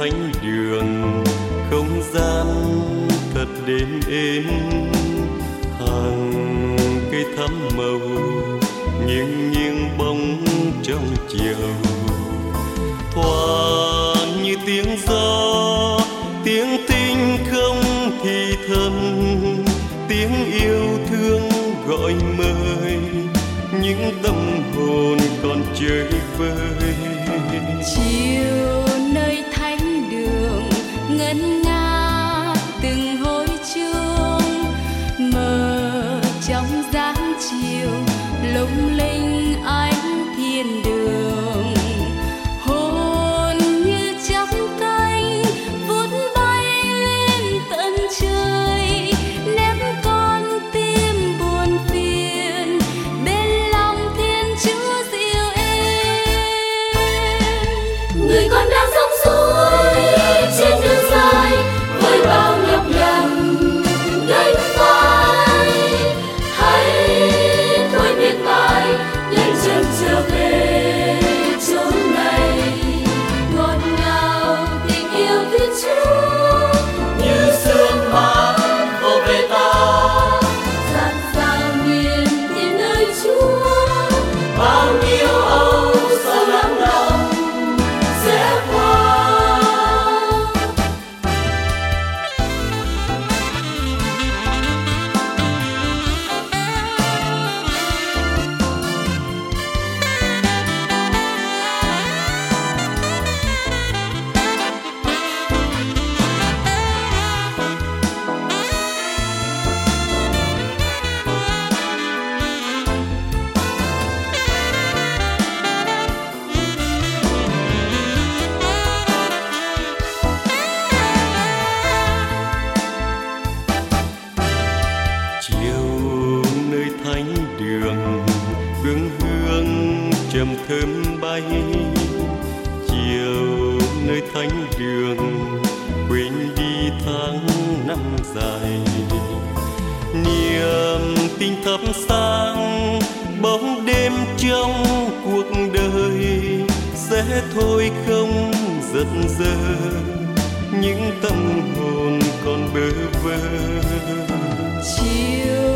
thánh đường, không gian thật đêm êm. Hàng cây thắm màu nghiêng nghiêng bóng trong chiều, thoáng như tiếng gió, tiếng tinh không thì thầm, tiếng yêu thương gọi mời những tâm hồn còn chơi vơi. Chiều nơi thánh đường ngân nga từng hồi chuông, mờ trong dáng chiều lung linh ánh thiên đường. Hồn như chắp cánh vút bay lên tận trời, ném con tim buồn phiền bên lòng Thiên Chúa dịu êm. Người con đang sống suối trên đường dài với bao nhọc nhằn gánh vai, hãy thôi miệt mài nhanh chân trở về chốn này. Ngọt ngào tình yêu Thiên Chúa Như sương mát vô về ta, dạt dào niềm tin nơi Chúa. bao nhiêu âu sầu lắng đọng sẽ qua. Chiều nơi thánh đường hương hương trầm thơm bay, chiều nơi thánh đường quên đi tháng năm dài. Niềm tin thắp sáng bóng đêm trong cuộc đời sẽ thôi không giật giờ những tâm hồn còn bơ vơ. Chiều